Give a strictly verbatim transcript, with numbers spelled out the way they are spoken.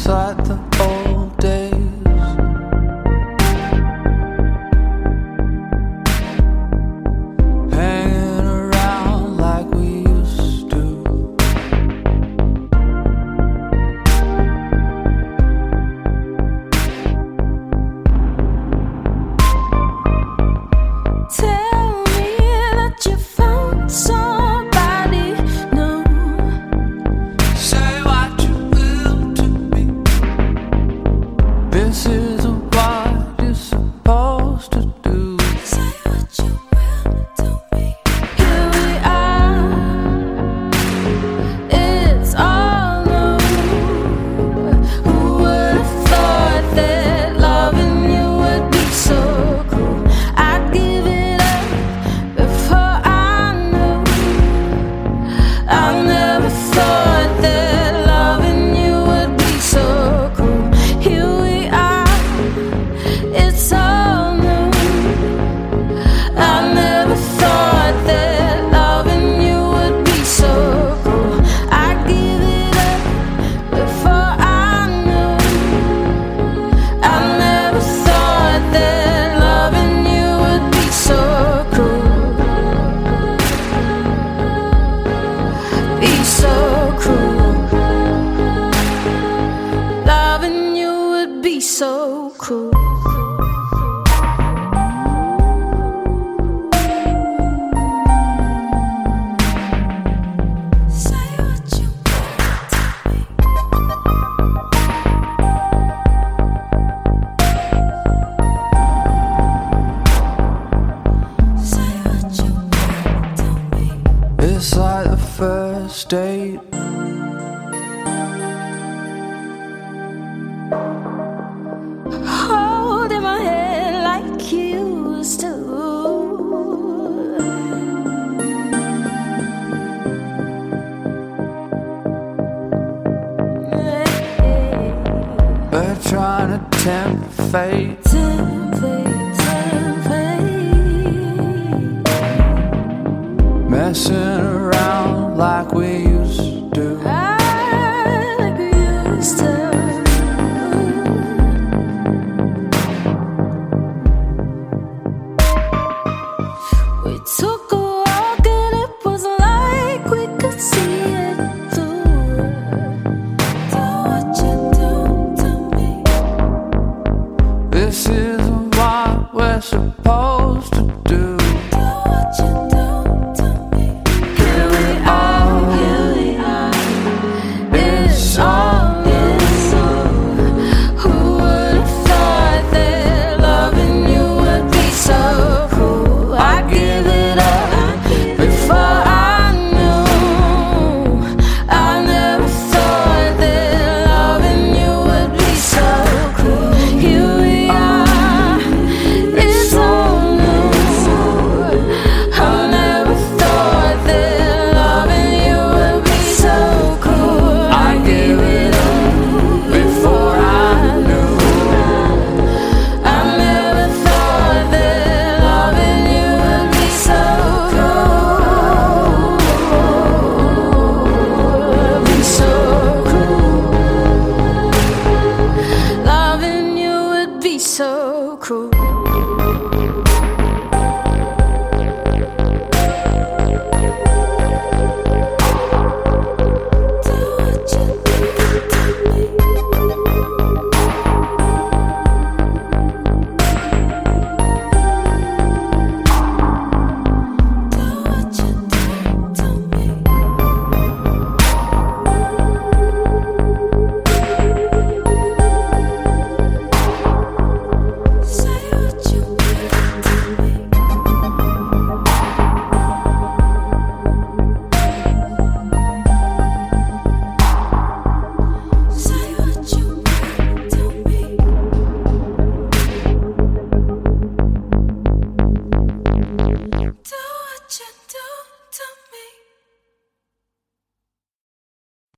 It's like the old days. Hanging around like we used to. Tell me that you found somebody new. Say what you will to me. This is what you're supposed to do. Say what you will to me. Here we are. It's all new. Who would have thought that loving you would be so cool? I'd give it up before I knew. I never thought that loving you would be so cool. Here we are. It's all new. I never thought that loving you would be so cool. I'd give it up before I knew. I never thought that loving you would be so cool. Be so cool. Loving you would be so cool. Say what you want to me. Say what you want to me. It's like the first date. Holding my head like you used to. We're trying to tempt fate. Tempt, tempt, Messing around like we used to.